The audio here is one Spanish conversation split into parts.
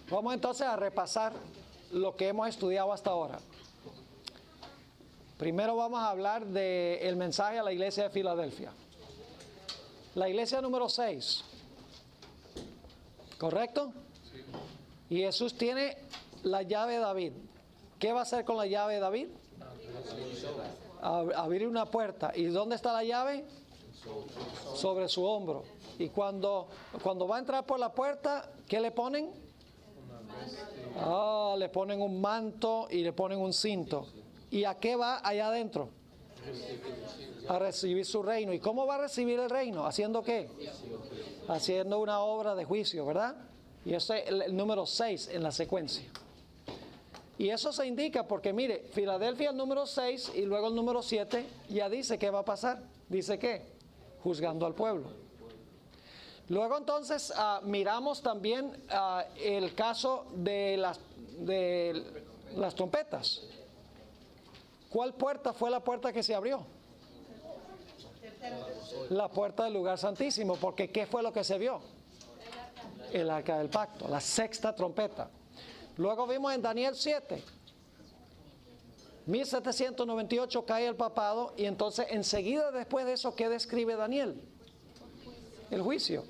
Vamos entonces a repasar lo que hemos estudiado hasta ahora. Primero vamos a hablar del mensaje a la iglesia de Filadelfia. La iglesia número 6. ¿Correcto? Sí. Y Jesús tiene la llave de David. ¿Qué va a hacer con la llave de David? Abrir una puerta. ¿Y dónde está la llave? Sobre su hombro. Y cuando va a entrar por la puerta, ¿qué le ponen? Le ponen un manto y le ponen un cinto. ¿Y a qué va allá adentro? A recibir su reino. ¿Y cómo va a recibir el reino? ¿Haciendo qué? Haciendo una obra de juicio, ¿verdad? Y ese es el número 6 en la secuencia. Y eso se indica porque, mire, Filadelfia el número 6 y luego el número 7 ya dice qué va a pasar. Dice qué, juzgando al pueblo. Luego entonces miramos también el caso de las trompetas. ¿Cuál puerta fue la puerta que se abrió? La puerta del lugar santísimo, porque ¿qué fue lo que se vio? El arca del pacto, la sexta trompeta. Luego vimos en Daniel 7, 1798 cae el papado y entonces enseguida después de eso, ¿qué describe Daniel? El juicio.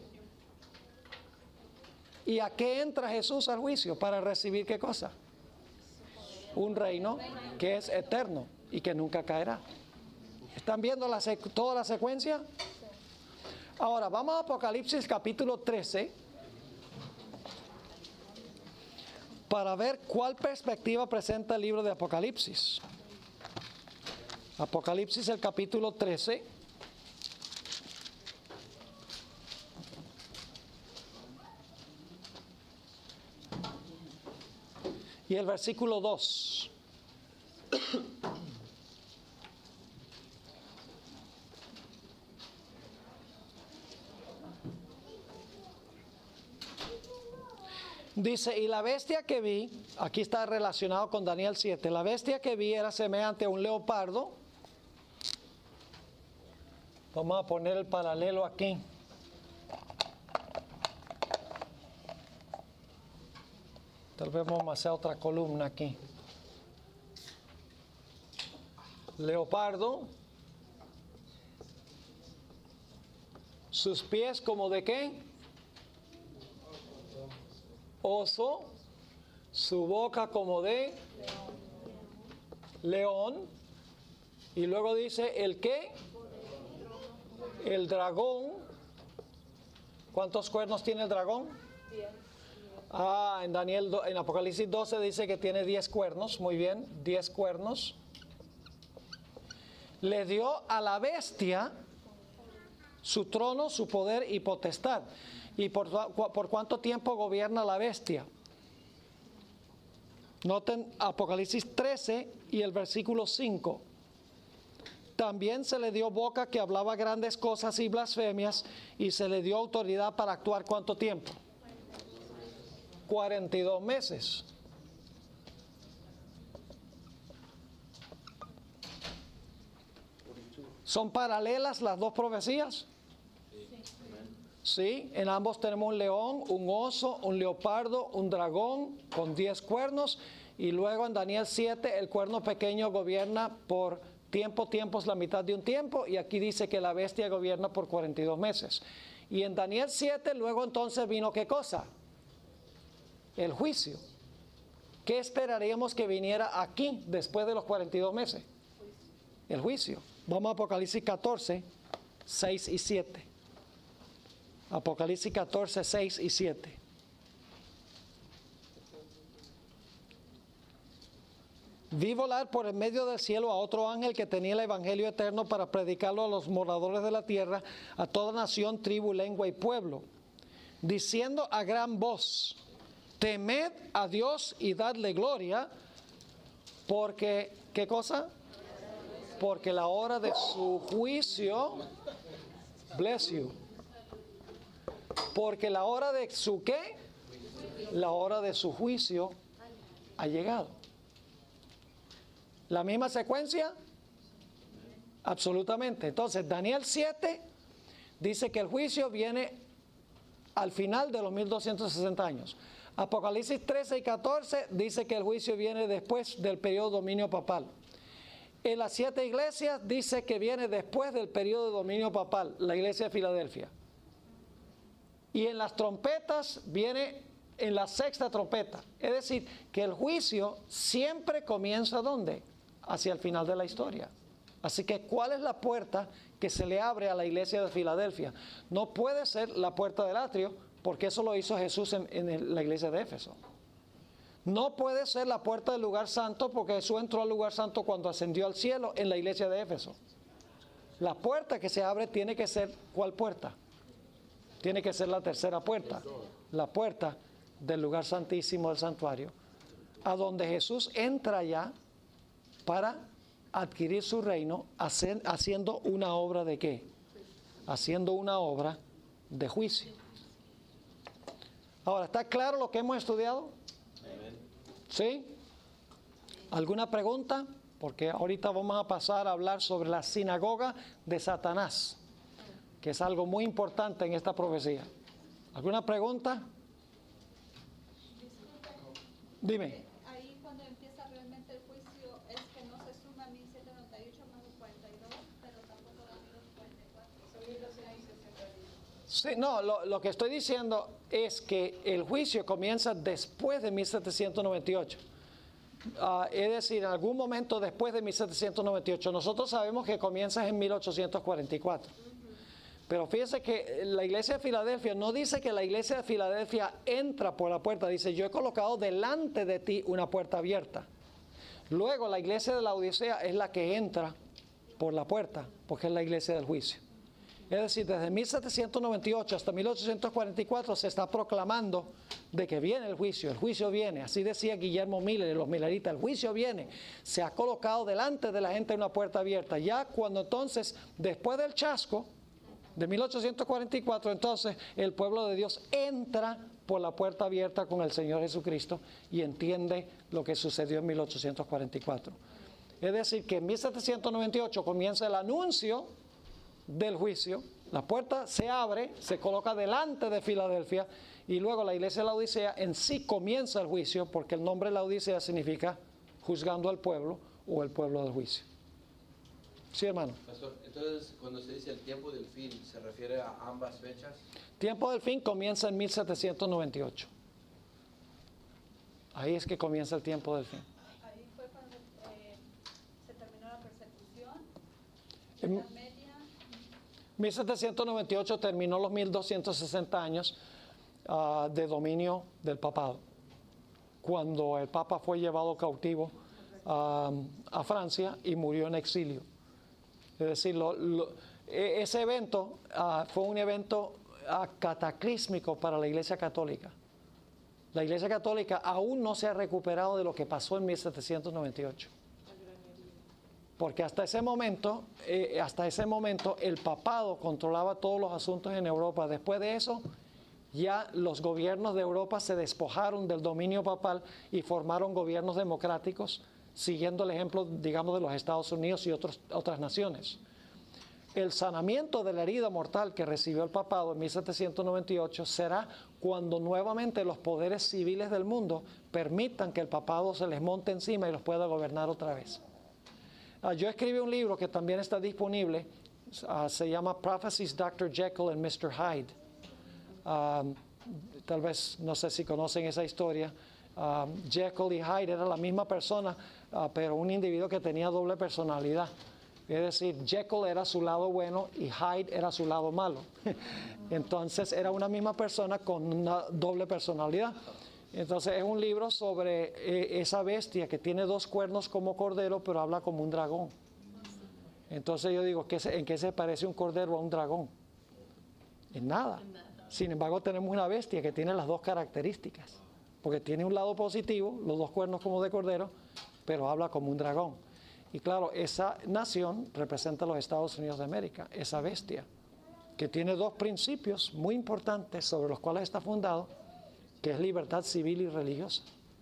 ¿Y a qué entra Jesús al juicio? Para recibir ¿qué cosa? Un reino que es eterno y que nunca caerá. ¿Están viendo toda la secuencia? Ahora vamos a Apocalipsis capítulo 13 para ver cuál perspectiva presenta el libro de Apocalipsis. Apocalipsis el capítulo 13. Y el versículo 2. Dice, y la bestia que vi, aquí está relacionado con Daniel 7, la bestia que vi era semejante a un leopardo. Vamos a poner el paralelo aquí. Tal vez vamos a hacer otra columna aquí. Leopardo. Sus pies como de qué? Oso. Su boca como de león. Y luego dice, ¿el qué? El dragón. ¿Cuántos cuernos tiene el dragón? 10. En Apocalipsis 12 dice que tiene 10 cuernos, muy bien, 10 cuernos. Le dio a la bestia su trono, su poder y potestad. ¿Y por cuánto tiempo gobierna la bestia? Noten Apocalipsis 13 y el versículo 5. También se le dio boca que hablaba grandes cosas y blasfemias, y se le dio autoridad para actuar ¿cuánto tiempo? 42 meses. ¿Son paralelas las dos profecías? Sí, en ambos tenemos un león, un oso, un leopardo, un dragón con 10 cuernos, y luego en Daniel 7 el cuerno pequeño gobierna por tiempos la mitad de un tiempo, y aquí dice que la bestia gobierna por 42 meses. Y en Daniel 7 luego entonces vino ¿qué cosa? El juicio. ¿Qué esperaríamos que viniera aquí después de los 42 meses? El juicio. Vamos a Apocalipsis 14, 6 y 7. Apocalipsis 14, 6 y 7. Vi volar por el medio del cielo a otro ángel que tenía el evangelio eterno para predicarlo a los moradores de la tierra, a toda nación, tribu, lengua y pueblo, diciendo a gran voz: temed a Dios y dadle gloria, porque, ¿qué cosa? Porque la hora de su juicio, bless you, porque la hora de su ¿qué? La hora de su juicio ha llegado. ¿La misma secuencia? Absolutamente. Entonces, Daniel 7 dice que el juicio viene al final de los 1260 años. Apocalipsis 13 y 14 dice que el juicio viene después del periodo de dominio papal. En las 7 iglesias dice que viene después del periodo de dominio papal, la iglesia de Filadelfia. Y en las trompetas viene en la 6ª trompeta. Es decir, que el juicio siempre comienza ¿dónde? Hacia el final de la historia. Así que, ¿cuál es la puerta que se le abre a la iglesia de Filadelfia? No puede ser la puerta del atrio, porque eso lo hizo Jesús en la iglesia de Éfeso. No puede ser la puerta del lugar santo, porque Jesús entró al lugar santo cuando ascendió al cielo en la iglesia de Éfeso. La puerta que se abre tiene que ser, ¿cuál puerta? Tiene que ser la tercera puerta, la puerta del lugar santísimo del santuario, a donde Jesús entra ya para adquirir su reino, haciendo una obra ¿de qué? Haciendo una obra de juicio. Ahora, ¿está claro lo que hemos estudiado? ¿Sí? ¿Alguna pregunta? Porque ahorita vamos a pasar a hablar sobre la sinagoga de Satanás, que es algo muy importante en esta profecía. ¿Alguna pregunta? Dime. Ahí cuando empieza realmente el juicio es que no se suma 1798 más los 42, pero tampoco da 1244. Sí, no, lo que estoy diciendo es que el juicio comienza después de 1798. Es decir, en algún momento después de 1798. Nosotros sabemos que comienza en 1844. Pero fíjese que la iglesia de Filadelfia no dice que la iglesia de Filadelfia entra por la puerta. Dice, yo he colocado delante de ti una puerta abierta. Luego la iglesia de la Odisea es la que entra por la puerta, porque es la iglesia del juicio. Es decir, desde 1798 hasta 1844 se está proclamando de que viene el juicio viene. Así decía Guillermo Miller y los mileritas, el juicio viene. Se ha colocado delante de la gente una puerta abierta. Ya cuando entonces, después del chasco de 1844, entonces el pueblo de Dios entra por la puerta abierta con el Señor Jesucristo y entiende lo que sucedió en 1844. Es decir, que en 1798 comienza el anuncio del juicio, la puerta se abre, se coloca delante de Filadelfia y luego la iglesia de la Odisea en sí comienza el juicio, porque el nombre de la Odisea significa juzgando al pueblo o el pueblo del juicio. Sí, hermano. Pastor, entonces cuando se dice el tiempo del fin, ¿se refiere a ambas fechas? Tiempo del fin comienza en 1798. Ahí es que comienza el tiempo del fin. Ahí fue cuando se terminó la persecución, En la media. 1798 terminó los 1260 años de dominio del papado, cuando el papa fue llevado cautivo a Francia y murió en exilio. Es decir, ese evento fue un evento cataclísmico para la Iglesia Católica. La Iglesia Católica aún no se ha recuperado de lo que pasó en 1798. Porque hasta ese momento el papado controlaba todos los asuntos en Europa. Después de eso, ya los gobiernos de Europa se despojaron del dominio papal y formaron gobiernos democráticos, siguiendo el ejemplo, digamos, de los Estados Unidos y otras naciones. El sanamiento de la herida mortal que recibió el papado en 1798 será cuando nuevamente los poderes civiles del mundo permitan que el papado se les monte encima y los pueda gobernar otra vez. Yo escribí un libro que también está disponible, se llama Prophecies Dr. Jekyll and Mr. Hyde. Tal vez, no sé si conocen esa historia. Jekyll y Hyde eran la misma persona, pero un individuo que tenía doble personalidad. Es decir, Jekyll era su lado bueno y Hyde era su lado malo. Entonces era una misma persona con una doble personalidad. Entonces es un libro sobre esa bestia que tiene dos cuernos como cordero, pero habla como un dragón. Entonces yo digo, ¿en qué se parece un cordero a un dragón? En nada. Sin embargo, tenemos una bestia que tiene las dos características, porque tiene un lado positivo, los dos cuernos como de cordero, pero habla como un dragón. Y claro, esa nación representa a los Estados Unidos de América, esa bestia, que tiene dos principios muy importantes sobre los cuales está fundado, que es libertad civil y religiosa.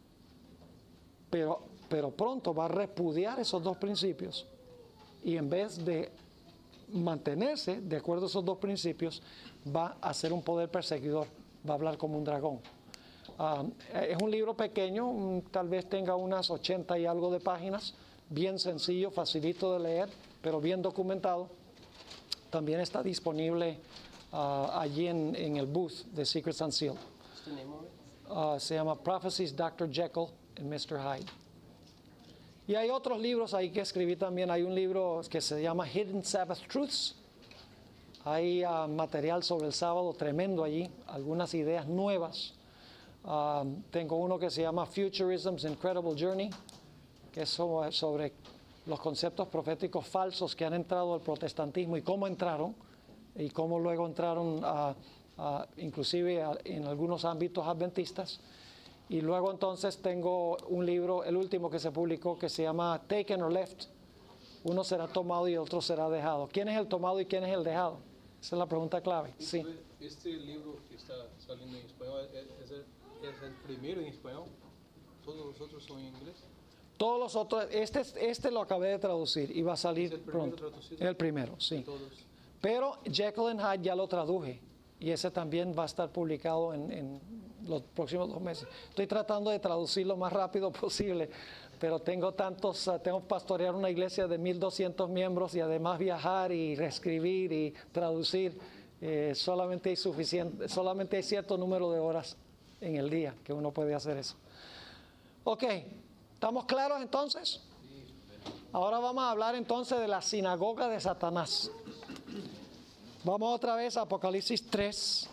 Pero pronto va a repudiar esos dos principios y en vez de mantenerse de acuerdo a esos dos principios, va a ser un poder perseguidor va a hablar como un dragón. Es un libro pequeño, tal vez tenga unas 80 y algo de páginas, bien sencillo, facilito de leer, pero bien documentado. También está disponible allí en el booth de Secrets Unsealed. Se llama Prophecies, Dr. Jekyll and Mr. Hyde. Y hay otros libros ahí que escribí también. Hay un libro que se llama Hidden Sabbath Truths. Hay material sobre el sábado tremendo allí, algunas ideas nuevas. Tengo uno que se llama Futurism's Incredible Journey, que es sobre los conceptos proféticos falsos que han entrado al protestantismo y cómo entraron, y cómo luego entraron inclusive en algunos ámbitos adventistas. Y luego entonces tengo un libro, el último que se publicó, que se llama Taken or Left. Uno será tomado y otro será dejado. ¿Quién es el tomado y quién es el dejado? Esa es la pregunta clave. Sí. Este libro que está saliendo en español, ¿es el primero en español? ¿Todos los otros son en inglés? Todos los otros, este lo acabé de traducir y va a salir ¿Es el primero pronto. traducido? El primero, sí. Todos. Pero Jekyll and Hyde ya lo traduje y ese también va a estar publicado en los próximos 2 meses. Estoy tratando de traducir lo más rápido posible, pero tengo tengo que pastorear una iglesia de 1,200 miembros y además viajar y reescribir y traducir. Solamente hay cierto número de horas en el día que uno puede hacer eso. Ok, ¿estamos claros entonces? Ahora vamos a hablar entonces de la sinagoga de Satanás. Vamos otra vez a Apocalipsis 3.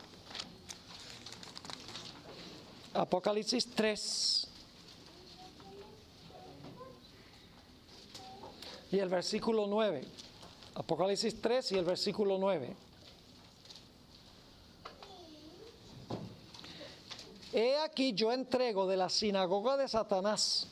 Apocalipsis 3. Y el versículo 9. Apocalipsis 3 y el versículo 9. He aquí yo entrego de la sinagoga de Satanás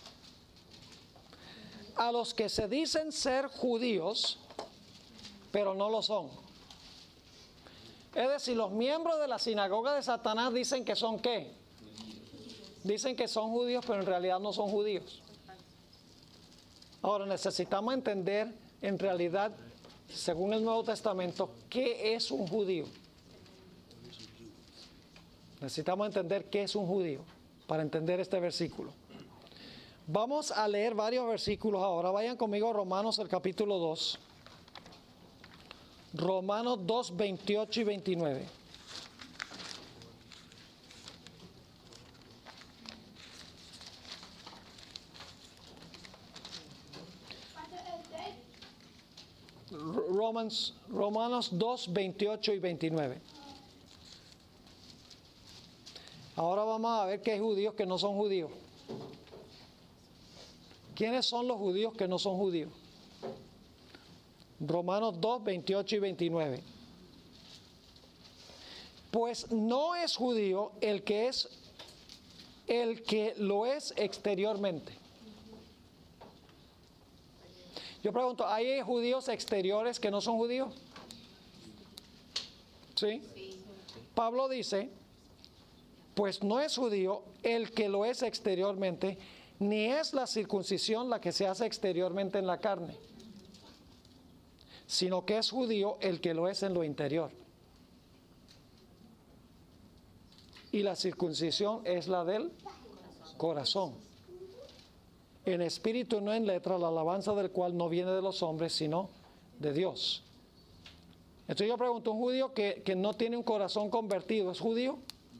a los que se dicen ser judíos, pero no lo son. Es decir, los miembros de la sinagoga de Satanás dicen que son ¿qué? Dicen que son judíos, pero en realidad no son judíos. Ahora necesitamos entender en realidad, según el Nuevo Testamento, ¿qué es un judío? Necesitamos entender qué es un judío para entender este versículo. Vamos a leer varios versículos ahora. Vayan conmigo a Romanos, el capítulo 2. Romanos 2, 28 y 29. Romanos 2, 28 y 29. Ahora vamos a ver que hay judíos que no son judíos. ¿Quiénes son los judíos que no son judíos? Romanos 2, 28 y 29. Pues no es judío el que lo es exteriormente. Yo pregunto, ¿hay judíos exteriores que no son judíos? ¿Sí? Pablo dice, pues no es judío el que lo es exteriormente, ni es la circuncisión la que se hace exteriormente en la carne, sino que es judío el que lo es en lo interior. Y la circuncisión es la del corazón, en espíritu y no en letra, la alabanza del cual no viene de los hombres, sino de Dios. Entonces yo pregunto, ¿un judío que no tiene un corazón convertido es judío?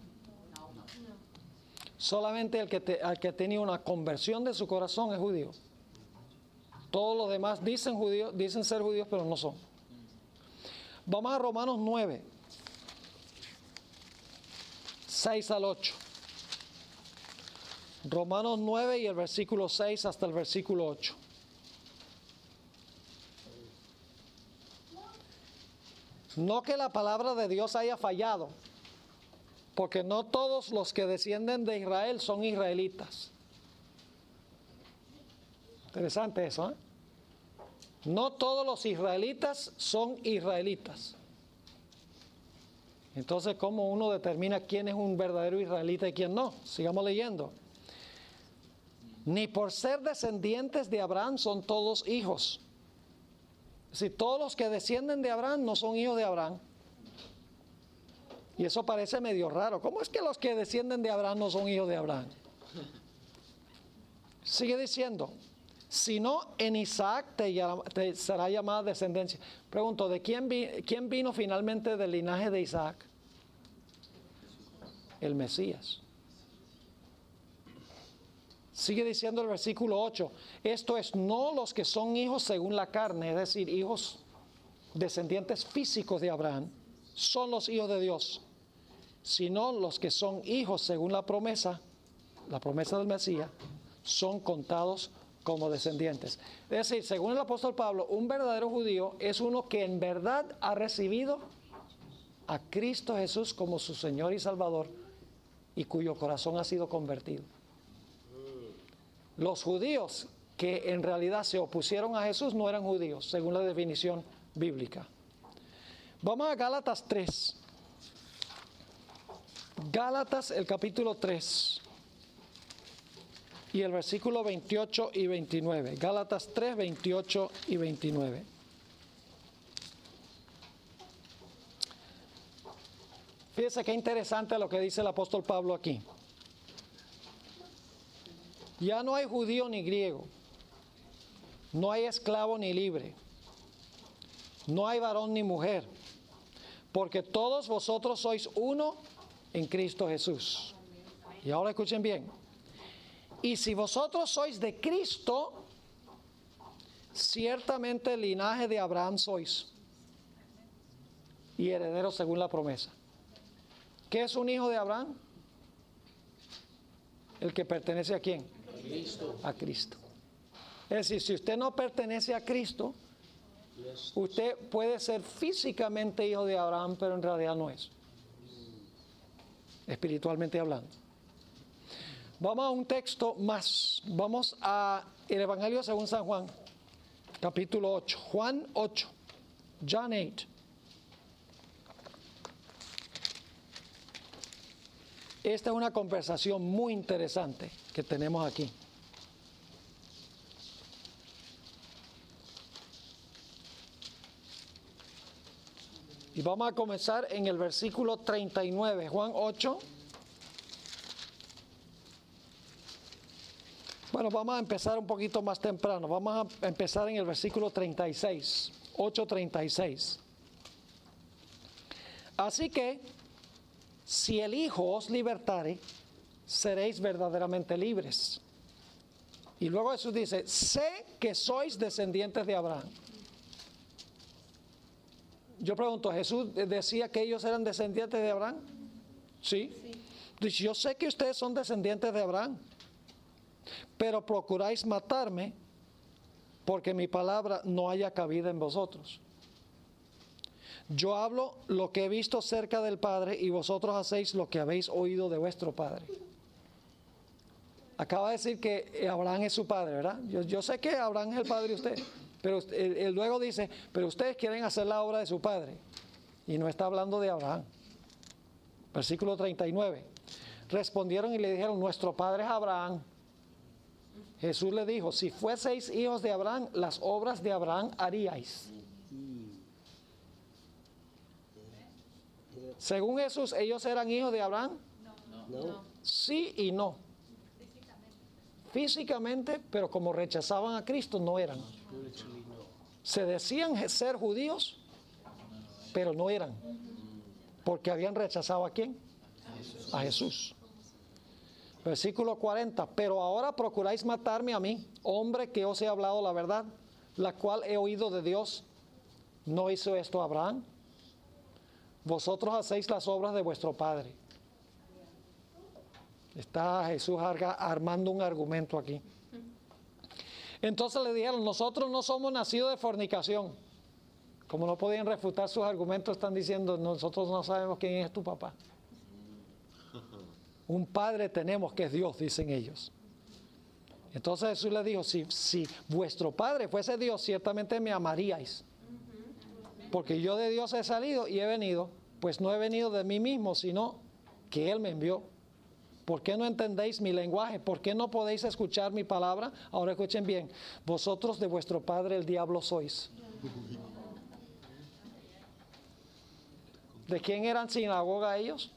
Solamente el que tenía una conversión de su corazón es judío. Todos los demás dicen ser judíos, pero no son. Vamos a Romanos 9, 6 al 8. Romanos 9 y el versículo 6 hasta el versículo 8. No que la palabra de Dios haya fallado, porque no todos los que descienden de Israel son israelitas. Interesante eso, ¿eh? No todos los israelitas son israelitas. Entonces, ¿cómo uno determina quién es un verdadero israelita y quién no? Sigamos leyendo. Ni por ser descendientes de Abraham son todos hijos. Si todos los que descienden de Abraham no son hijos de Abraham. Y eso parece medio raro. ¿Cómo es que los que descienden de Abraham no son hijos de Abraham? Sigue diciendo, sino en Isaac te será llamada descendencia. Pregunto, ¿de quién vino finalmente del linaje de Isaac? El Mesías. Sigue diciendo el versículo 8, esto es, no los que son hijos según la carne, es decir, hijos descendientes físicos de Abraham, son los hijos de Dios, sino los que son hijos según la promesa del Mesías, son contados como descendientes. Es decir, según el apóstol Pablo, un verdadero judío es uno que en verdad ha recibido a Cristo Jesús como su Señor y Salvador y cuyo corazón ha sido convertido. Los judíos que en realidad se opusieron a Jesús no eran judíos, según la definición bíblica. Vamos a Gálatas 3. Gálatas, el capítulo 3. Y el versículo 28 y 29. Gálatas 3, 28 y 29. Fíjese qué interesante lo que dice el apóstol Pablo aquí. Ya no hay judío ni griego, no hay esclavo ni libre, no hay varón ni mujer, porque todos vosotros sois uno en Cristo Jesús. Y ahora escuchen bien. Y si vosotros sois de Cristo, ciertamente el linaje de Abraham sois, y herederos según la promesa. ¿Qué es un hijo de Abraham? El que pertenece a quién? A Cristo. Es decir, si usted no pertenece a Cristo, usted puede ser físicamente hijo de Abraham, pero en realidad no es, espiritualmente hablando. Vamos a un texto más. Vamos a el Evangelio según San Juan, capítulo 8. Juan 8. John 8. Esta es una conversación muy interesante que tenemos aquí. Y vamos a comenzar en el versículo 39, Juan 8. Bueno, vamos a empezar un poquito más temprano. Vamos a empezar en el versículo 36, 8:36. Así que, si el Hijo os libertare, seréis verdaderamente libres. Y luego Jesús dice, sé que sois descendientes de Abraham. Yo pregunto, ¿Jesús decía que ellos eran descendientes de Abraham? Sí. Dice, yo sé que ustedes son descendientes de Abraham, pero procuráis matarme porque mi palabra no haya cabida en vosotros. Yo hablo lo que he visto cerca del Padre y vosotros hacéis lo que habéis oído de vuestro Padre. Acaba de decir que Abraham es su padre, ¿verdad? Yo sé que Abraham es el padre de usted, pero él luego dice, pero ustedes quieren hacer la obra de su padre. Y no está hablando de Abraham. Versículo 39. Respondieron y le dijeron, nuestro padre es Abraham. Jesús le dijo, si fueseis hijos de Abraham, las obras de Abraham haríais. Según Jesús, ¿ellos eran hijos de Abraham? No. Sí y no. Físicamente, pero como rechazaban a Cristo, no eran. Se decían ser judíos, pero no eran. Porque habían rechazado ¿a quién? A Jesús. Versículo 40. Pero ahora procuráis matarme a mí, hombre que os he hablado la verdad, la cual he oído de Dios. ¿No hizo esto Abraham? Vosotros hacéis las obras de vuestro padre. Está Jesús armando un argumento aquí. Entonces le dijeron, nosotros no somos nacidos de fornicación. Como no podían refutar sus argumentos, están diciendo, nosotros no sabemos quién es tu papá. Un padre tenemos que es Dios, dicen ellos. Entonces Jesús les dijo, si vuestro padre fuese Dios, ciertamente me amaríais. Porque yo de Dios he salido y he venido, pues no he venido de mí mismo, sino que Él me envió. ¿Por qué no entendéis mi lenguaje? ¿Por qué no podéis escuchar mi palabra? Ahora escuchen bien, vosotros de vuestro padre el diablo sois. ¿De quién eran sinagoga ellos?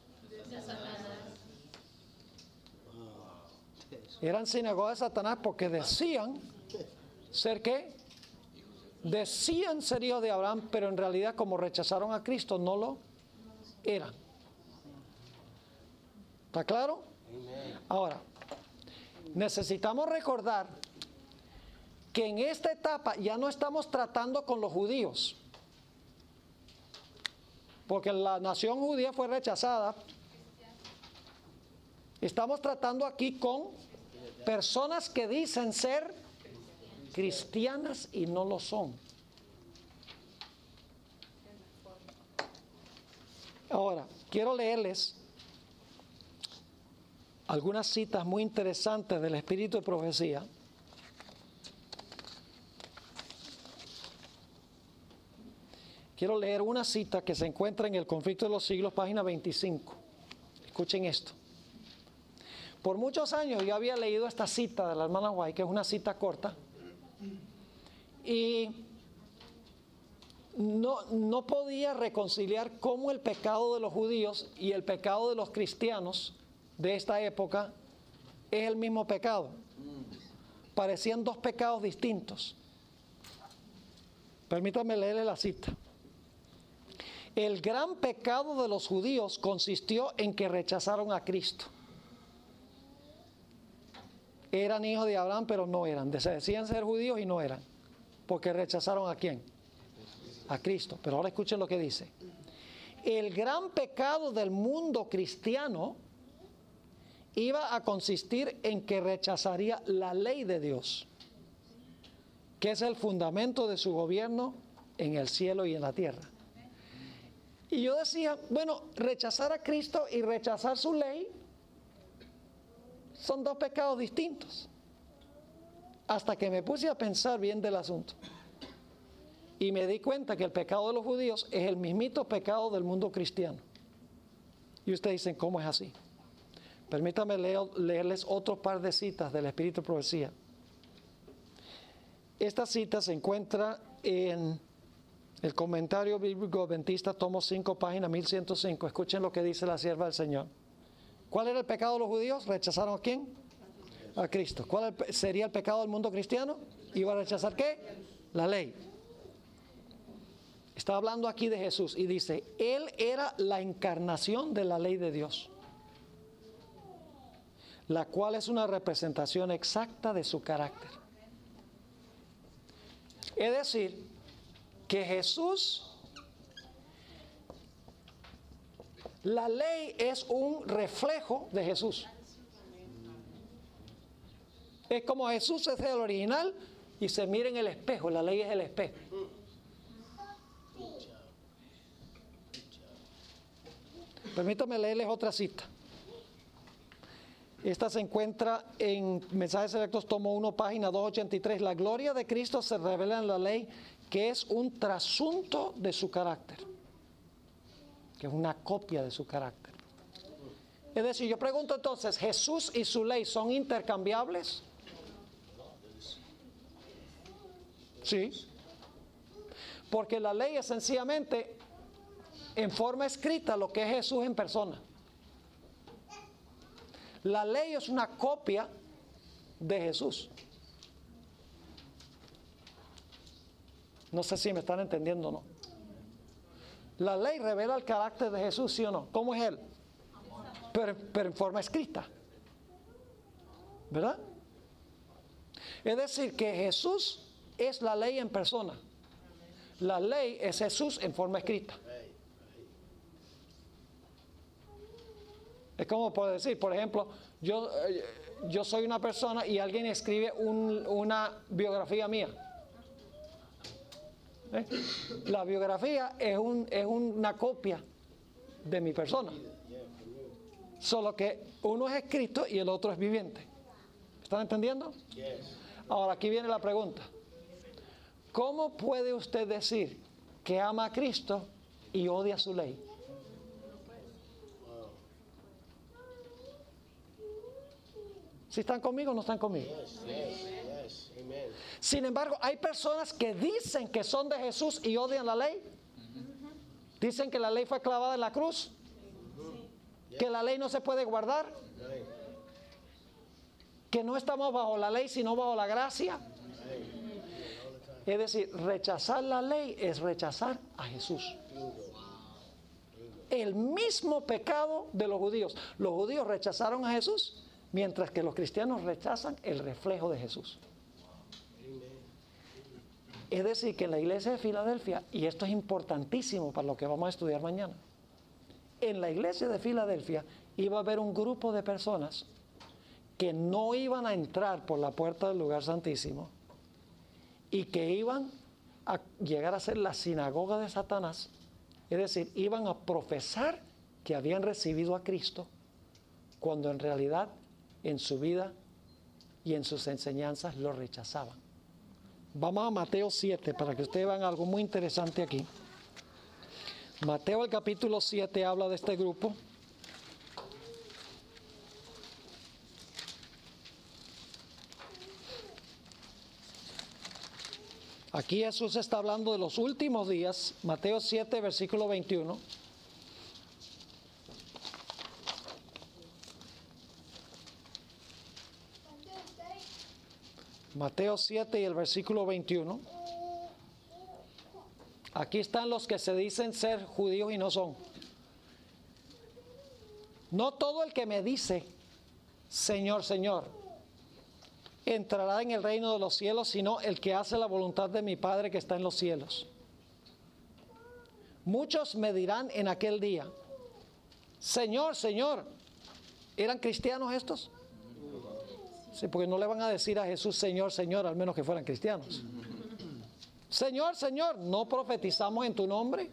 Eran sinagoga de Satanás porque decían ser ¿qué? Decían ser hijos de Abraham, pero en realidad como rechazaron a Cristo no lo eran. ¿Está claro? Ahora, necesitamos recordar que en esta etapa ya no estamos tratando con los judíos, porque la nación judía fue rechazada. Estamos tratando aquí con personas que dicen ser cristianas y no lo son. Ahora, quiero leerles algunas citas muy interesantes del Espíritu de Profecía. Quiero leer una cita que se encuentra en El Conflicto de los Siglos, página 25. Escuchen esto. Por muchos años yo había leído esta cita de la hermana White, que es una cita corta, y no podía reconciliar cómo el pecado de los judíos y el pecado de los cristianos de esta época es el mismo pecado. Parecían dos pecados distintos. Permítanme leerle la cita. El gran pecado de los judíos consistió en que rechazaron a Cristo. Eran hijos de Abraham, pero no eran. Se decían ser judíos y no eran. Porque rechazaron ¿a quién? A Cristo. Pero ahora escuchen lo que dice. El gran pecado del mundo cristiano iba a consistir en que rechazaría la ley de Dios, que es el fundamento de su gobierno en el cielo y en la tierra. Y yo decía, bueno, rechazar a Cristo y rechazar su ley son dos pecados distintos. Hasta que me puse a pensar bien del asunto. Y me di cuenta que el pecado de los judíos es el mismito pecado del mundo cristiano. Y ustedes dicen, ¿cómo es así? Permítanme leerles otro par de citas del Espíritu de Profecía. Esta cita se encuentra en el Comentario Bíblico Adventista, tomo 5, página 1105. Escuchen lo que dice la sierva del Señor. ¿Cuál era el pecado de los judíos? ¿Rechazaron a quién? A Cristo. ¿Cuál sería el pecado del mundo cristiano? ¿Iba a rechazar qué? La ley. Está hablando aquí de Jesús y dice, Él era la encarnación de la ley de Dios, la cual es una representación exacta de su carácter. Es decir, que Jesús, la ley es un reflejo de Jesús. Es como Jesús es el original y se mira en el espejo, la ley es el espejo. Permítanme leerles otra cita. Esta se encuentra en Mensajes Selectos, tomo 1, página 283. La gloria de Cristo se revela en la ley, que es un trasunto de su carácter, que es una copia de su carácter. Es decir, yo pregunto entonces, ¿Jesús y su ley son intercambiables? Sí. Porque la ley es sencillamente en forma escrita lo que es Jesús en persona. La ley es una copia de Jesús. No sé si me están entendiendo o no. La ley revela el carácter de Jesús, ¿sí o no? ¿Cómo es Él? Pero en forma escrita. ¿Verdad? Es decir, que Jesús es la ley en persona. La ley es Jesús en forma escrita. Es como puedo decir, por ejemplo, yo soy una persona y alguien escribe una biografía mía. La biografía es una copia de mi persona. Solo que uno es escrito y el otro es viviente. ¿Están entendiendo? Ahora aquí viene la pregunta. ¿Cómo puede usted decir que ama a Cristo y odia su ley? ¿Sí están conmigo o no están conmigo? Sin embargo, hay personas que dicen que son de Jesús y odian la ley. Dicen que la ley fue clavada en la cruz, que la ley no se puede guardar, que no estamos bajo la ley sino bajo la gracia. Es decir, rechazar la ley es rechazar a Jesús. El mismo pecado de los judíos. Los judíos rechazaron a Jesús, mientras que los cristianos rechazan el reflejo de Jesús. Es decir, que en la iglesia de Filadelfia, y esto es importantísimo para lo que vamos a estudiar mañana, en la iglesia de Filadelfia iba a haber un grupo de personas que no iban a entrar por la puerta del lugar santísimo y que iban a llegar a ser la sinagoga de Satanás. Es decir, iban a profesar que habían recibido a Cristo, cuando en realidad en su vida y en sus enseñanzas lo rechazaban. Vamos a Mateo 7 para que ustedes vean algo muy interesante aquí. Mateo el capítulo 7 habla de este grupo. Aquí Jesús está hablando de los últimos días. Mateo 7, versículo 21. Mateo 7 y el versículo 21. Aquí están los que se dicen ser judíos y no son. No todo el que me dice, Señor, Señor, entrará en el reino de los cielos, sino el que hace la voluntad de mi Padre que está en los cielos. Muchos me dirán en aquel día, Señor, Señor. ¿Eran cristianos estos? Sí, porque no le van a decir a Jesús Señor, Señor, al menos que fueran cristianos. Señor, Señor, ¿no profetizamos en tu nombre?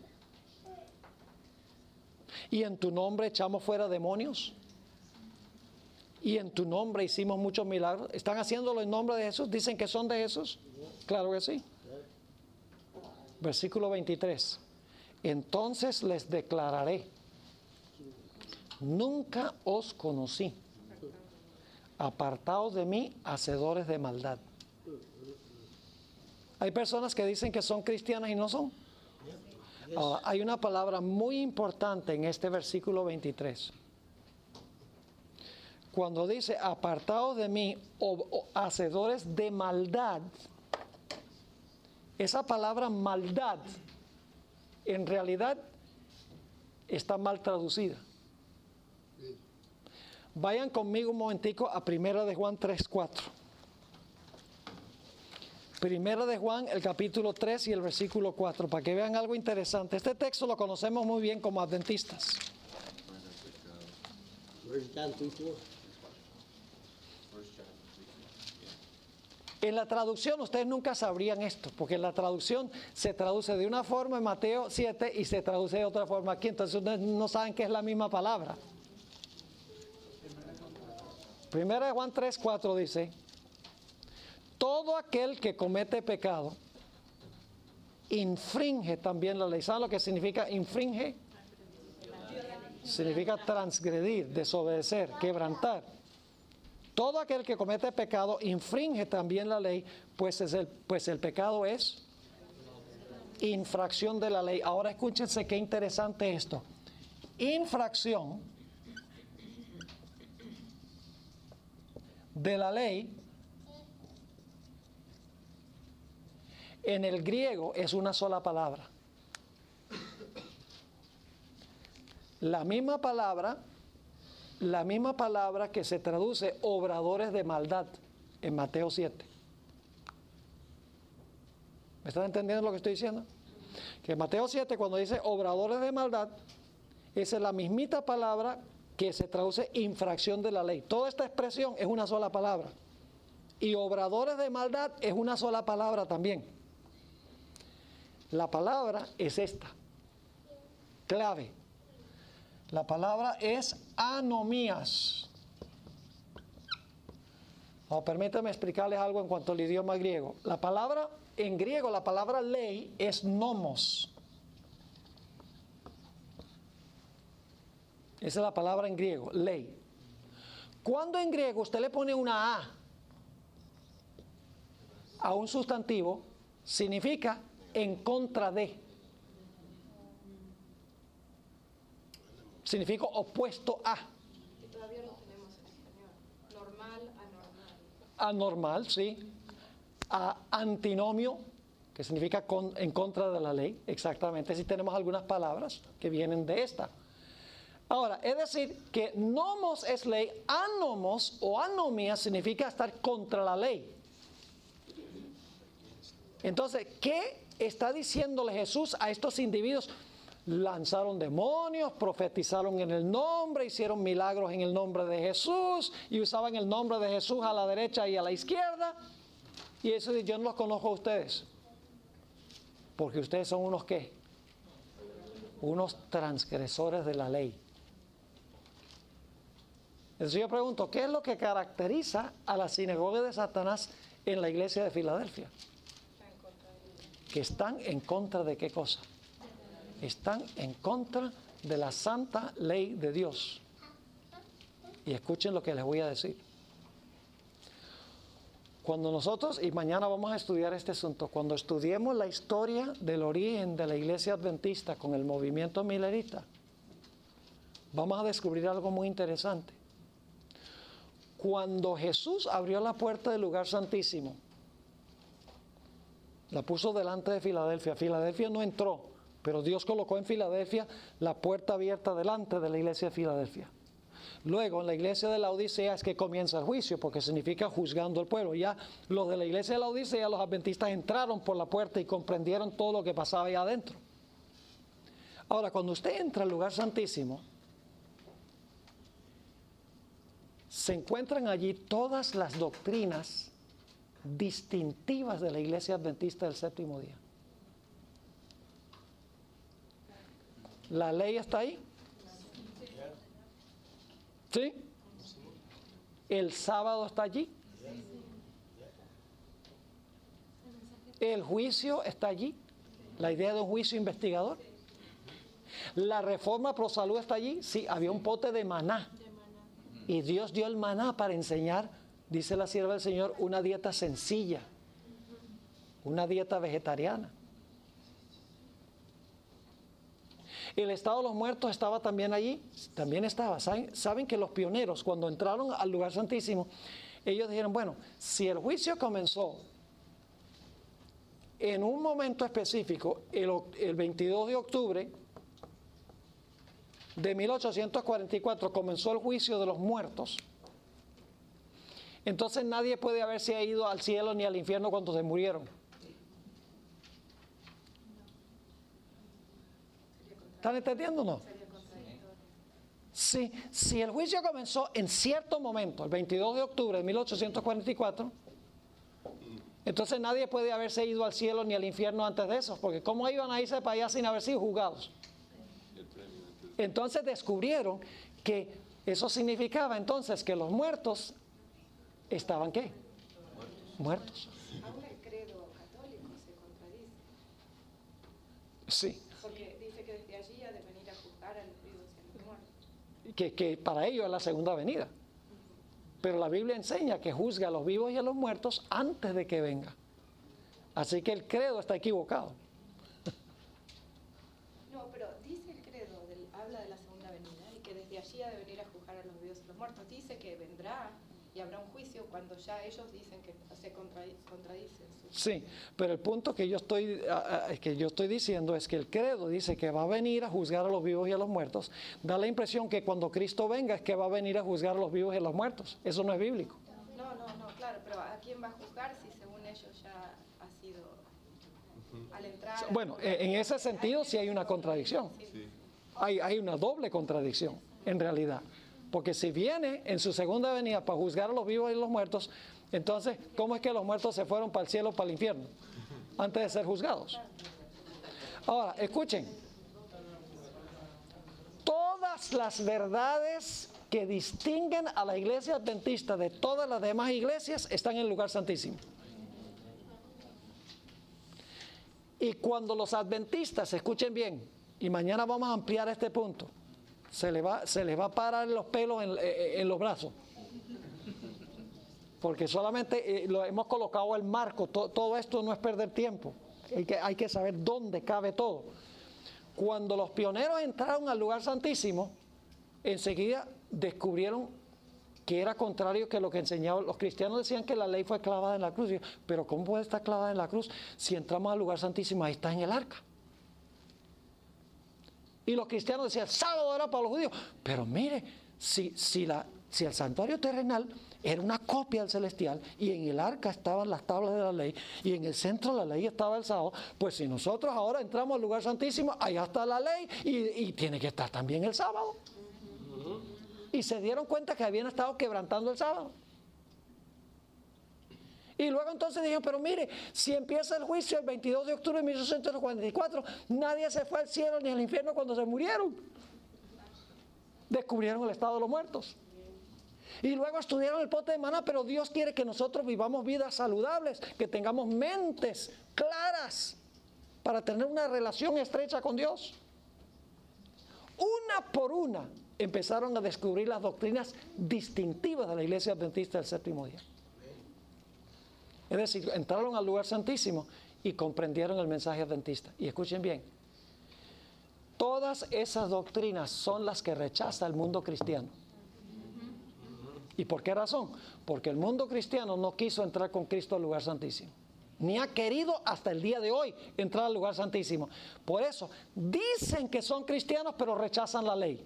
¿Y en tu nombre echamos fuera demonios? ¿Y en tu nombre hicimos muchos milagros? ¿Están haciéndolo en nombre de Jesús? ¿Dicen que son de Jesús? Claro que sí. Versículo 23. Entonces les declararé, nunca os conocí. Apartaos de mí, hacedores de maldad. Hay personas que dicen que son cristianas y no son. Ahora, hay una palabra muy importante en este versículo 23. Cuando dice apartaos de mí, o hacedores de maldad, esa palabra maldad en realidad está mal traducida. Vayan conmigo un momentico a 1 de Juan 3:4. 1 de Juan, el capítulo 3 y el versículo 4, para que vean algo interesante. Este texto lo conocemos muy bien como adventistas. En la traducción ustedes nunca sabrían esto, porque en la traducción se traduce de una forma en Mateo 7 y se traduce de otra forma aquí, entonces ustedes no saben que es la misma palabra. 1 de Juan 3:4 dice, todo aquel que comete pecado infringe también la ley. ¿Saben lo que significa infringe? Significa transgredir, desobedecer, quebrantar. Todo aquel que comete pecado infringe también la ley, pues el pecado es infracción de la ley. Ahora escúchense qué interesante esto. Infracción de la ley en el griego es una sola palabra. La misma palabra que se traduce obradores de maldad en Mateo 7. ¿Me están entendiendo lo que estoy diciendo? Que en Mateo 7 cuando dice obradores de maldad, esa es la mismita palabra que se traduce infracción de la ley. Toda esta expresión es una sola palabra. Y obradores de maldad es una sola palabra también. La palabra es esta. Clave. La palabra es anomías. Permítanme explicarles algo en cuanto al idioma griego. En griego, la palabra ley es nomos. Esa es la palabra en griego, ley. Cuando en griego usted le pone una a un sustantivo, significa en contra de. significa opuesto a. Que todavía lo tenemos en español. Normal, anormal. Anormal, sí. Antinomio, que significa en contra de la ley, exactamente. Sí tenemos algunas palabras que vienen de esta. Ahora, es decir, que nomos es ley, anomos o anomía significa estar contra la ley. Entonces, ¿qué está diciéndole Jesús a estos individuos? Lanzaron demonios, profetizaron en el nombre, hicieron milagros en el nombre de Jesús y usaban el nombre de Jesús a la derecha y a la izquierda. Y eso dice, yo no los conozco a ustedes. Porque ustedes son unos ¿qué? Unos transgresores de la ley. Entonces yo pregunto, ¿qué es lo que caracteriza a la sinagoga de Satanás en la iglesia de Filadelfia? Que están en contra de qué cosa. Están en contra de la santa ley de Dios. Y escuchen lo que les voy a decir. Cuando nosotros, y mañana vamos a estudiar este asunto, cuando estudiemos la historia del origen de la iglesia adventista con el movimiento milerita, vamos a descubrir algo muy interesante. Cuando Jesús abrió la puerta del lugar santísimo, la puso delante de Filadelfia. Filadelfia no entró, pero Dios colocó en Filadelfia la puerta abierta delante de la iglesia de Filadelfia. Luego, en la iglesia de la Odisea es que comienza el juicio, porque significa juzgando al pueblo. Ya los de la iglesia de la Odisea, los adventistas, entraron por la puerta y comprendieron todo lo que pasaba allá adentro. Ahora, cuando usted entra al lugar santísimo, se encuentran allí todas las doctrinas distintivas de la iglesia adventista del séptimo día. ¿La ley está ahí? ¿Sí? ¿El sábado está allí? ¿El juicio está allí? ¿La idea de un juicio investigador? ¿La reforma pro salud está allí? Sí, había un pote de maná. Y Dios dio el maná para enseñar, dice la sierva del Señor, una dieta sencilla, una dieta vegetariana. El estado de los muertos estaba también allí, también estaba. ¿Saben que los pioneros, cuando entraron al lugar santísimo, ellos dijeron, bueno, si el juicio comenzó en un momento específico, el 22 de octubre de 1844 comenzó el juicio de los muertos, entonces nadie puede haberse ido al cielo ni al infierno cuando se murieron. ¿Están entendiendo o no? Sí, si el juicio comenzó en cierto momento, el 22 de octubre de 1844, entonces nadie puede haberse ido al cielo ni al infierno antes de eso, porque ¿cómo iban a irse para allá sin haber sido juzgados? Entonces descubrieron que eso significaba entonces que los muertos estaban ¿qué? Muertos. Aún el credo católico se contradice. Sí. Porque dice que desde allí ha de venir a juzgar a los vivos y a los muertos. Que para ellos es la segunda venida. Pero la Biblia enseña que juzga a los vivos y a los muertos antes de que venga. Así que el credo está equivocado. No, pero dice el credo, habla de la segunda venida y que desde allí ha de venir a juzgar a los vivos y a los muertos. Dice que vendrá y habrá un juicio cuando ya ellos dicen que se contradicen. Sí, pero el punto que yo estoy diciendo es que el credo dice que va a venir a juzgar a los vivos y a los muertos. Da la impresión que cuando Cristo venga es que va a venir a juzgar a los vivos y a los muertos. Eso no es bíblico. No, claro, pero ¿a quién va a juzgar si según ellos ya ha sido al entrar? Bueno, en ese sentido sí hay una contradicción. Hay una doble contradicción, en realidad. Porque si viene en su segunda venida para juzgar a los vivos y a los muertos, entonces, ¿cómo es que los muertos se fueron para el cielo o para el infierno antes de ser juzgados? Ahora, escuchen. Todas las verdades que distinguen a la iglesia adventista de todas las demás iglesias están en el lugar santísimo. Y cuando los adventistas, escuchen bien, y mañana vamos a ampliar este punto, se les va a parar los pelos en los brazos. Porque solamente lo hemos colocado el marco, todo esto no es perder tiempo, hay que saber dónde cabe todo. Cuando los pioneros entraron al lugar santísimo, enseguida descubrieron que era contrario que lo que enseñaban. Los cristianos decían que la ley fue clavada en la cruz. Pero ¿cómo puede estar clavada en la cruz si entramos al lugar santísimo? Ahí está en el arca. Y los cristianos decían, el sábado era para los judíos. Pero mire, si el santuario terrenal era una copia del celestial y en el arca estaban las tablas de la ley y en el centro de la ley estaba el sábado, pues si nosotros ahora entramos al lugar santísimo, allá está la ley y tiene que estar también el sábado. Y se dieron cuenta que habían estado quebrantando el sábado. Y luego entonces dijeron, pero mire, si empieza el juicio el 22 de octubre de 1844, nadie se fue al cielo ni al infierno cuando se murieron. Descubrieron el estado de los muertos. Y luego estudiaron el pote de maná, pero Dios quiere que nosotros vivamos vidas saludables, que tengamos mentes claras para tener una relación estrecha con Dios. Una por una empezaron a descubrir las doctrinas distintivas de la Iglesia Adventista del Séptimo Día. Es decir, entraron al lugar santísimo y comprendieron el mensaje adventista. Y escuchen bien, todas esas doctrinas son las que rechaza el mundo cristiano. ¿Y por qué razón? Porque el mundo cristiano no quiso entrar con Cristo al lugar santísimo. Ni ha querido hasta el día de hoy entrar al lugar santísimo. Por eso, dicen que son cristianos, pero rechazan la ley.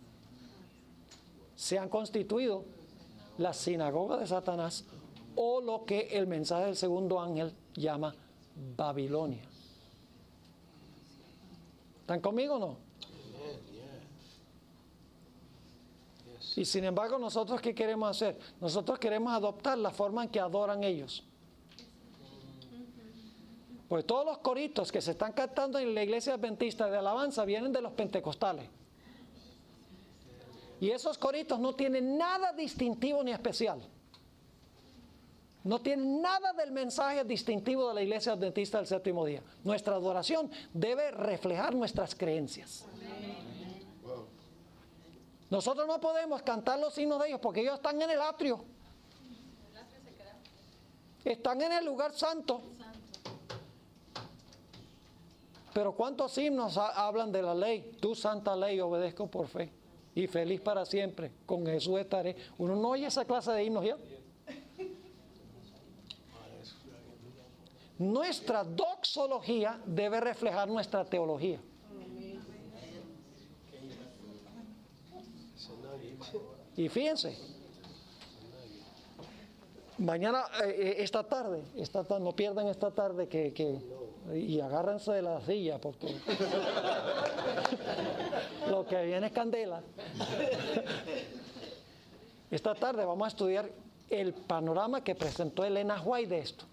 Se han constituido la sinagoga de Satanás, o lo que el mensaje del segundo ángel llama Babilonia. ¿Están conmigo o no? Y sin embargo, ¿nosotros qué queremos hacer? Nosotros queremos adoptar la forma en que adoran ellos. Pues todos los coritos que se están cantando en la iglesia adventista de alabanza vienen de los pentecostales. Y esos coritos no tienen nada distintivo ni especial. No tienen nada del mensaje distintivo de la iglesia adventista del séptimo día. Nuestra adoración debe reflejar nuestras creencias. Nosotros no podemos cantar los himnos de ellos porque ellos están en el atrio. Están en el lugar santo. Pero ¿cuántos himnos hablan de la ley? Tu santa ley obedezco por fe. Y feliz para siempre, con Jesús estaré. Uno no oye esa clase de himnos ya. Nuestra doxología debe reflejar nuestra teología. Y fíjense, mañana, esta tarde, no pierdan esta tarde y agárrense de la silla porque lo que viene es candela. Esta tarde vamos a estudiar el panorama que presentó Elena White de esto.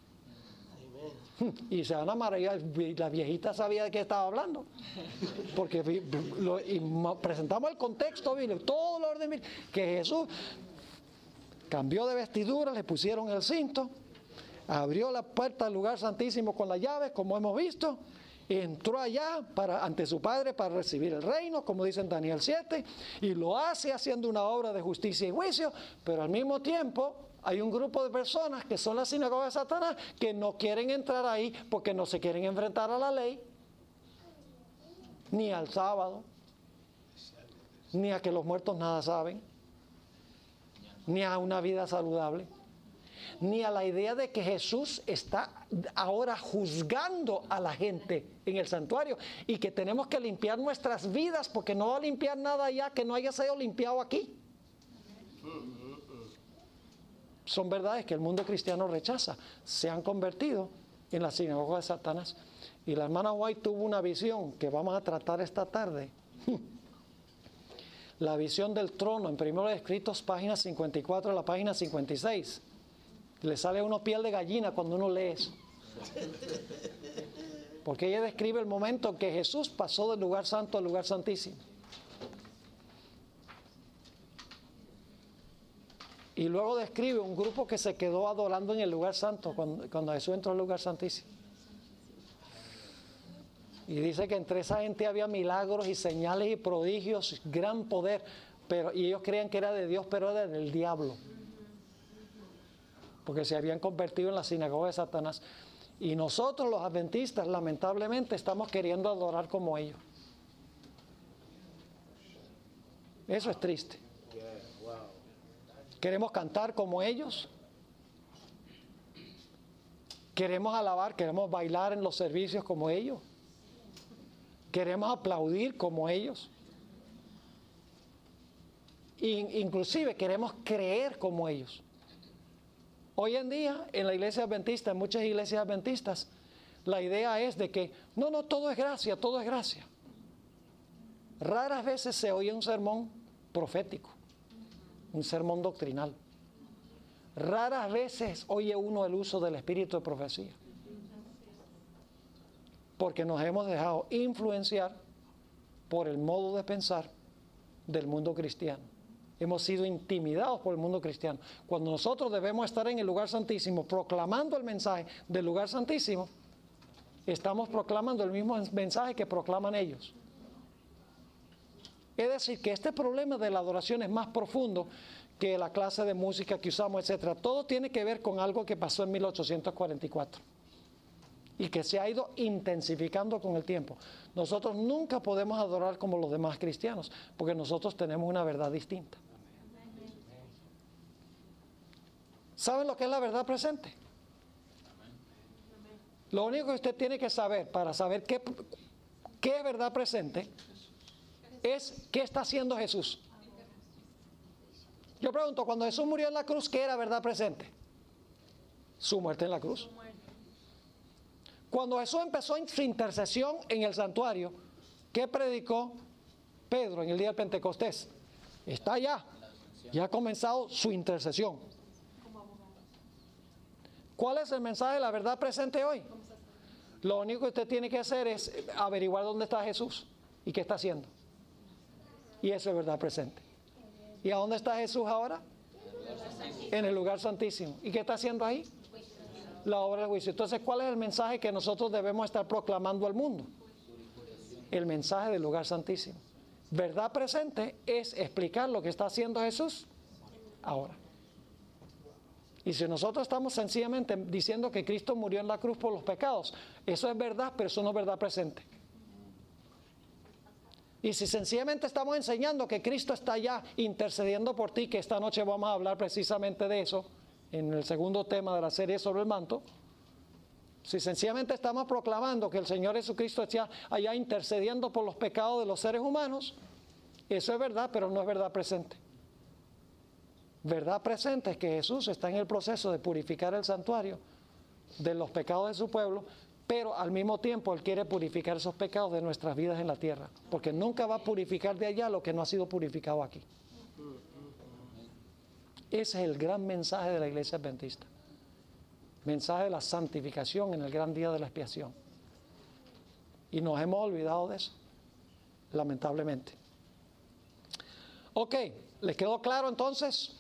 Y se van a maravillar, la viejita sabía de qué estaba hablando, porque presentamos el contexto bíblico, todo lo orden bíblico, que Jesús cambió de vestidura, le pusieron el cinto, abrió la puerta del lugar santísimo con las llaves, como hemos visto, entró allá ante su Padre para recibir el reino, como dice en Daniel 7, y lo hace haciendo una obra de justicia y juicio, pero al mismo tiempo hay un grupo de personas que son la sinagoga de Satanás que no quieren entrar ahí porque no se quieren enfrentar a la ley, ni al sábado, ni a que los muertos nada saben, ni a una vida saludable, ni a la idea de que Jesús está ahora juzgando a la gente en el santuario y que tenemos que limpiar nuestras vidas porque no va a limpiar nada allá que no haya sido limpiado aquí. Son verdades que el mundo cristiano rechaza. Se han convertido en la sinagoga de Satanás. Y la hermana White tuvo una visión que vamos a tratar esta tarde. La visión del trono, en Primeros Escritos, página 54 a la página 56. Le sale a uno piel de gallina cuando uno lee eso. Porque ella describe el momento en que Jesús pasó del lugar santo al lugar santísimo. Y luego describe un grupo que se quedó adorando en el lugar santo cuando Jesús entró al lugar santísimo. Y dice que entre esa gente había milagros y señales y prodigios, gran poder, y ellos creían que era de Dios, pero era del diablo. Porque se habían convertido en la sinagoga de Satanás. Y nosotros los adventistas, lamentablemente, estamos queriendo adorar como ellos. Eso es triste. Queremos cantar como ellos. Queremos alabar, queremos bailar en los servicios como ellos. Queremos aplaudir como ellos. Inclusive queremos creer como ellos. Hoy en día en la iglesia adventista, en muchas iglesias adventistas, la idea es de que no, todo es gracia, todo es gracia. Raras veces se oye un sermón profético, un sermón doctrinal. Raras veces oye uno el uso del espíritu de profecía. Porque nos hemos dejado influenciar por el modo de pensar del mundo cristiano. Hemos sido intimidados por el mundo cristiano. Cuando nosotros debemos estar en el lugar santísimo proclamando el mensaje del lugar santísimo, estamos proclamando el mismo mensaje que proclaman ellos. Es decir, que este problema de la adoración es más profundo que la clase de música que usamos, etc. Todo tiene que ver con algo que pasó en 1844 y que se ha ido intensificando con el tiempo. Nosotros nunca podemos adorar como los demás cristianos, porque nosotros tenemos una verdad distinta. ¿Saben lo que es la verdad presente? Lo único que usted tiene que saber para saber qué es verdad presente es qué está haciendo Jesús. Yo pregunto, cuando Jesús murió en la cruz, ¿qué era verdad presente? Su muerte en la cruz. Cuando Jesús empezó su intercesión en el santuario, ¿qué predicó Pedro en el día del Pentecostés? Está ya ha comenzado su intercesión. ¿Cuál es el mensaje de la verdad presente hoy? Lo único que usted tiene que hacer es averiguar dónde está Jesús y qué está haciendo. Y eso es verdad presente. ¿Y a dónde está Jesús ahora? En el lugar santísimo. ¿Y qué está haciendo ahí? La obra del juicio. Entonces, ¿cuál es el mensaje que nosotros debemos estar proclamando al mundo? El mensaje del lugar santísimo. Verdad presente es explicar lo que está haciendo Jesús ahora. Y si nosotros estamos sencillamente diciendo que Cristo murió en la cruz por los pecados, eso es verdad, pero eso no es verdad presente. Y si sencillamente estamos enseñando que Cristo está ya intercediendo por ti, que esta noche vamos a hablar precisamente de eso, en el segundo tema de la serie sobre el manto, si sencillamente estamos proclamando que el Señor Jesucristo está allá intercediendo por los pecados de los seres humanos, eso es verdad, pero no es verdad presente. Verdad presente es que Jesús está en el proceso de purificar el santuario de los pecados de su pueblo, pero al mismo tiempo Él quiere purificar esos pecados de nuestras vidas en la tierra, porque nunca va a purificar de allá lo que no ha sido purificado aquí. Ese es el gran mensaje de la iglesia adventista. Mensaje de la santificación en el gran día de la expiación. Y nos hemos olvidado de eso, lamentablemente. Ok, ¿les quedó claro entonces?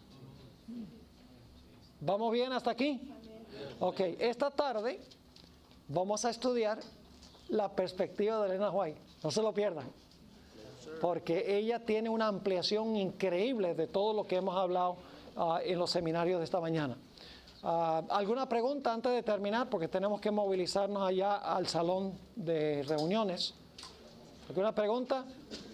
¿Vamos bien hasta aquí? Ok, esta tarde vamos a estudiar la perspectiva de Elena White. No se lo pierdan, porque ella tiene una ampliación increíble de todo lo que hemos hablado en los seminarios de esta mañana. ¿Alguna pregunta antes de terminar? Porque tenemos que movilizarnos allá al salón de reuniones. ¿Alguna pregunta?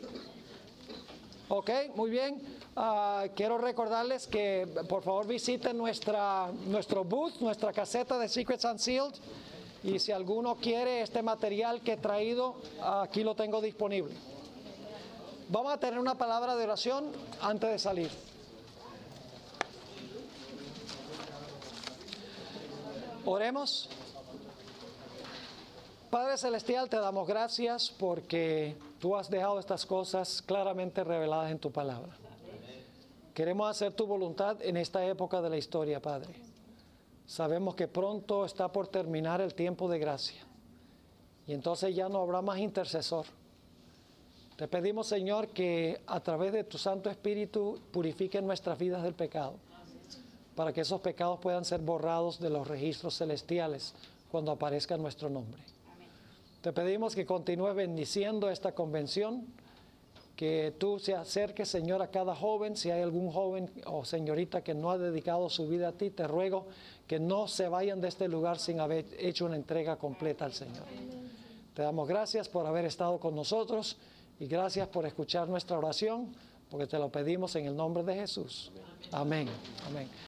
Ok, muy bien. Quiero recordarles que por favor visiten nuestro booth, nuestra caseta de Secrets Unsealed. Y si alguno quiere este material que he traído, aquí lo tengo disponible. Vamos a tener una palabra de oración antes de salir. Oremos. Padre Celestial, te damos gracias porque tú has dejado estas cosas claramente reveladas en tu palabra. Queremos hacer tu voluntad en esta época de la historia, Padre. Sabemos que pronto está por terminar el tiempo de gracia y entonces ya no habrá más intercesor. Te pedimos, Señor, que a través de tu Santo Espíritu purifiquen nuestras vidas del pecado, para que esos pecados puedan ser borrados de los registros celestiales cuando aparezca nuestro nombre. Te pedimos que continúes bendiciendo esta convención, que tú se acerques, Señor, a cada joven. Si hay algún joven o señorita que no ha dedicado su vida a ti, te ruego que no se vayan de este lugar sin haber hecho una entrega completa al Señor. Te damos gracias por haber estado con nosotros y gracias por escuchar nuestra oración. porque te lo pedimos en el nombre de Jesús. Amén. Amén.